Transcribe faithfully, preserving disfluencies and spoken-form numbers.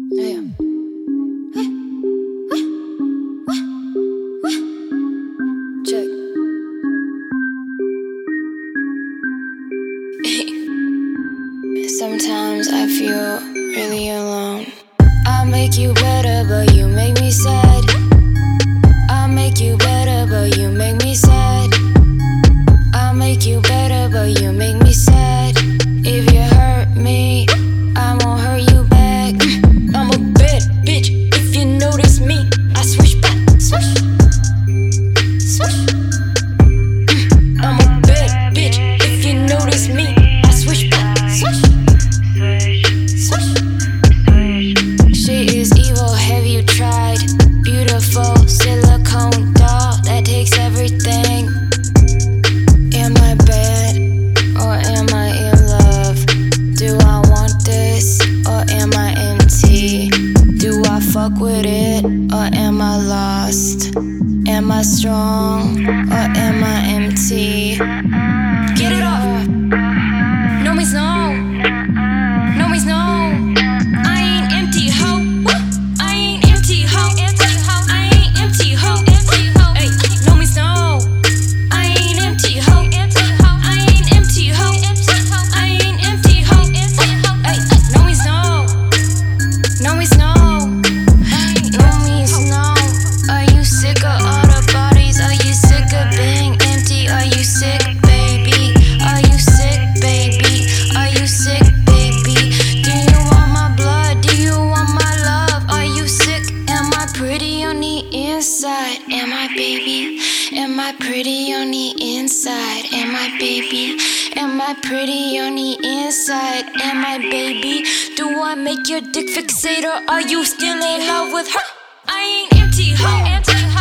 Yeah. Check. Sometimes I feel really alone. I make you better, but you make me sad. I make you better, but you make me sad. I make you better, but you make me sad. If you hurt me, I won't hurt you back. I'm a bad bitch. If you notice me, I switch back. Switch. Switch. I'm a bad bitch. If you notice me, I switch back. Switch. Switch. She is evil, have you tried? Beautiful silicone doll that takes everything. Am I bad or am I in love? Do I want this or am I empty? Do I fuck with it or am I lost? Am I strong or am I empty? Get it off. No means no. No means no. I ain't empty, ho. I ain't empty, ho. I ain't empty, ho. Hey, no means no. I ain't empty, ho. I ain't empty, ho. I ain't empty, ho. Hey, no means no. No means no. No means no. Are you sick of all the bodies? Are you sick of being empty? Are you sick, baby? Are you sick, baby? Are you sick, baby? Do you want my blood? Do you want my love? Are you sick? Am I pretty on the inside? Am I, baby? Am I pretty on the inside? Am I, baby? Am I pretty on the inside? Am I, baby? Do I make your dick fixate or are you still in love with her? I ain't empty, ho.